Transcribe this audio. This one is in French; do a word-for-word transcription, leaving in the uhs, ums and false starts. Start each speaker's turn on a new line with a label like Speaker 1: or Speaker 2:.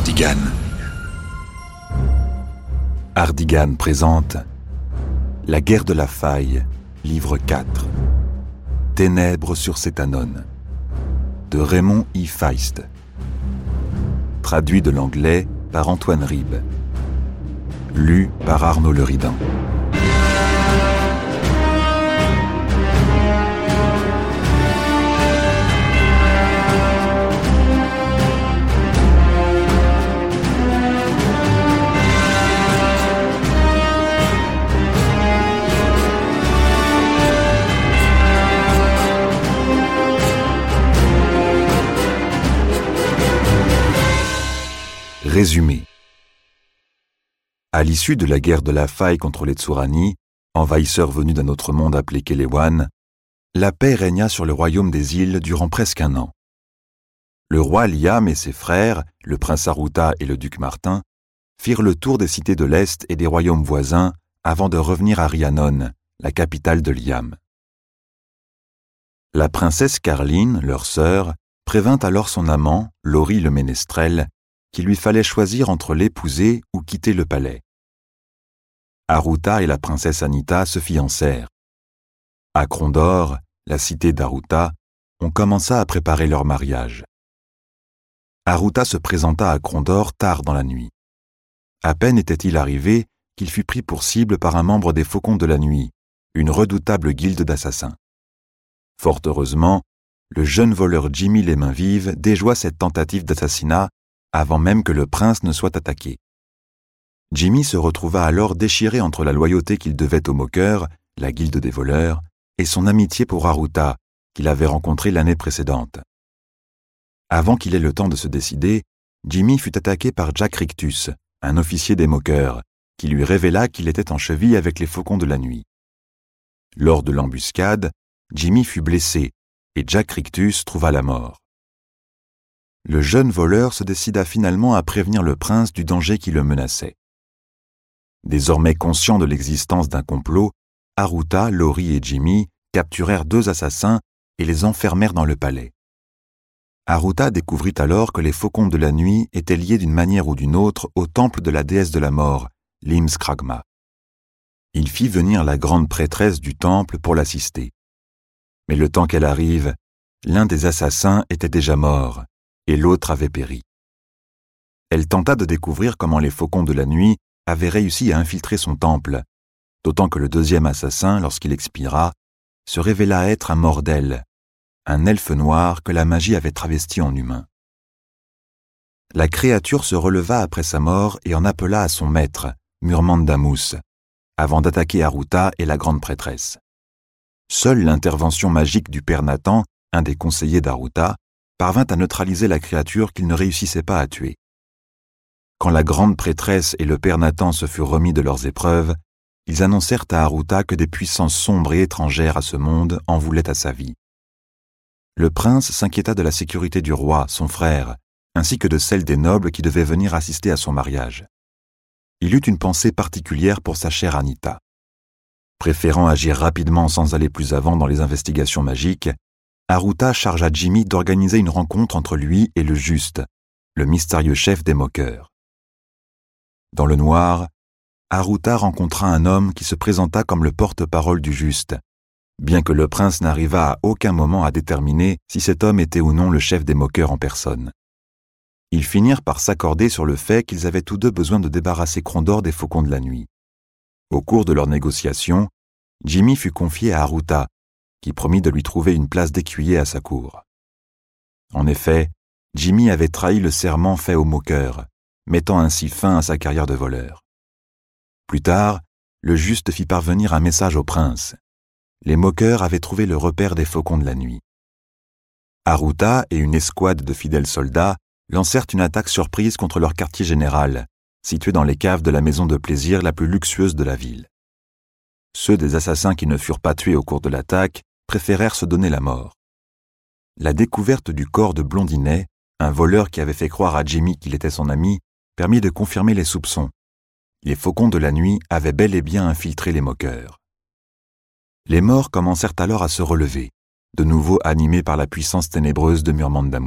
Speaker 1: Ardigan. Ardigan présente La guerre de la faille, livre quatre. Ténèbres sur Cétanone, de Raymond I. Feist. Traduit de l'anglais par Antoine Ribes. Lu par Arnaud Leridan. Résumé. À l'issue de la guerre de la faille contre les Tsurani, envahisseurs venus d'un autre monde appelé Kelewan, la paix régna sur le royaume des îles durant presque un an. Le roi Liam et ses frères, le prince Aruta et le duc Martin, firent le tour des cités de l'Est et des royaumes voisins avant de revenir à Rhiannon, la capitale de Liam. La princesse Carline, leur sœur, prévint alors son amant, Lori le ménestrel, qu'il lui fallait choisir entre l'épouser ou quitter le palais. Aruta et la princesse Anita se fiancèrent. À Krondor, la cité d'Aruta, on commença à préparer leur mariage. Aruta se présenta à Krondor tard dans la nuit. À peine était-il arrivé qu'il fut pris pour cible par un membre des Faucons de la Nuit, une redoutable guilde d'assassins. Fort heureusement, le jeune voleur Jimmy les Mains Vives déjoua cette tentative d'assassinat avant même que le prince ne soit attaqué. Jimmy se retrouva alors déchiré entre la loyauté qu'il devait aux moqueurs, la guilde des voleurs, et son amitié pour Aruta, qu'il avait rencontré l'année précédente. Avant qu'il ait le temps de se décider, Jimmy fut attaqué par Jack Rictus, un officier des moqueurs, qui lui révéla qu'il était en cheville avec les Faucons de la Nuit. Lors de l'embuscade, Jimmy fut blessé, et Jack Rictus trouva la mort. Le jeune voleur se décida finalement à prévenir le prince du danger qui le menaçait. Désormais conscients de l'existence d'un complot, Aruta, Lori et Jimmy capturèrent deux assassins et les enfermèrent dans le palais. Aruta découvrit alors que les Faucons de la Nuit étaient liés d'une manière ou d'une autre au temple de la déesse de la mort, Limskragma. Il fit venir la grande prêtresse du temple pour l'assister. Mais le temps qu'elle arrive, l'un des assassins était déjà mort, et l'autre avait péri. Elle tenta de découvrir comment les Faucons de la Nuit avaient réussi à infiltrer son temple, d'autant que le deuxième assassin, lorsqu'il expira, se révéla être un Mordel, un elfe noir que la magie avait travesti en humain. La créature se releva après sa mort et en appela à son maître, Murmandamus, avant d'attaquer Aruta et la grande prêtresse. Seule l'intervention magique du père Nathan, un des conseillers d'Aruta, parvint à neutraliser la créature qu'il ne réussissait pas à tuer. Quand la grande prêtresse et le père Nathan se furent remis de leurs épreuves, ils annoncèrent à Aruta que des puissances sombres et étrangères à ce monde en voulaient à sa vie. Le prince s'inquiéta de la sécurité du roi, son frère, ainsi que de celle des nobles qui devaient venir assister à son mariage. Il eut une pensée particulière pour sa chère Anita. Préférant agir rapidement sans aller plus avant dans les investigations magiques, Aruta chargea Jimmy d'organiser une rencontre entre lui et le Juste, le mystérieux chef des moqueurs. Dans le noir, Aruta rencontra un homme qui se présenta comme le porte-parole du Juste, bien que le prince n'arrivât à aucun moment à déterminer si cet homme était ou non le chef des moqueurs en personne. Ils finirent par s'accorder sur le fait qu'ils avaient tous deux besoin de débarrasser Krondor des Faucons de la Nuit. Au cours de leurs négociations, Jimmy fut confié à Aruta, qui promit de lui trouver une place d'écuyer à sa cour. En effet, Jimmy avait trahi le serment fait aux moqueurs, mettant ainsi fin à sa carrière de voleur. Plus tard, le Juste fit parvenir un message au prince. Les moqueurs avaient trouvé le repère des Faucons de la Nuit. Aruta et une escouade de fidèles soldats lancèrent une attaque surprise contre leur quartier général, situé dans les caves de la maison de plaisir la plus luxueuse de la ville. Ceux des assassins qui ne furent pas tués au cours de l'attaque préférèrent se donner la mort. La découverte du corps de Blondinet, un voleur qui avait fait croire à Jimmy qu'il était son ami, permit de confirmer les soupçons. Les Faucons de la Nuit avaient bel et bien infiltré les moqueurs. Les morts commencèrent alors à se relever, de nouveau animés par la puissance ténébreuse de Murmandamus.